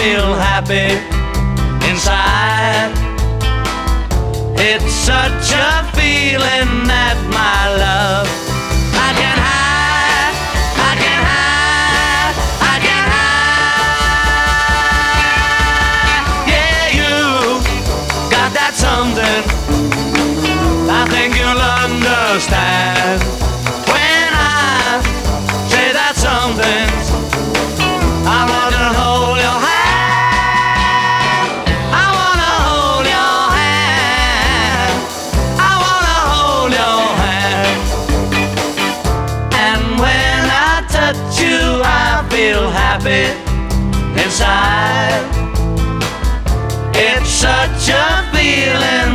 feel happy inside. It's such a feeling that my love I can hide, I can hide, I can hide. Yeah, you got that something I think you'll understand when I say that something. I wanna hold your hand, I wanna hold your hand, I wanna hold your hand. And when I touch you I feel happy inside. It's such a feeling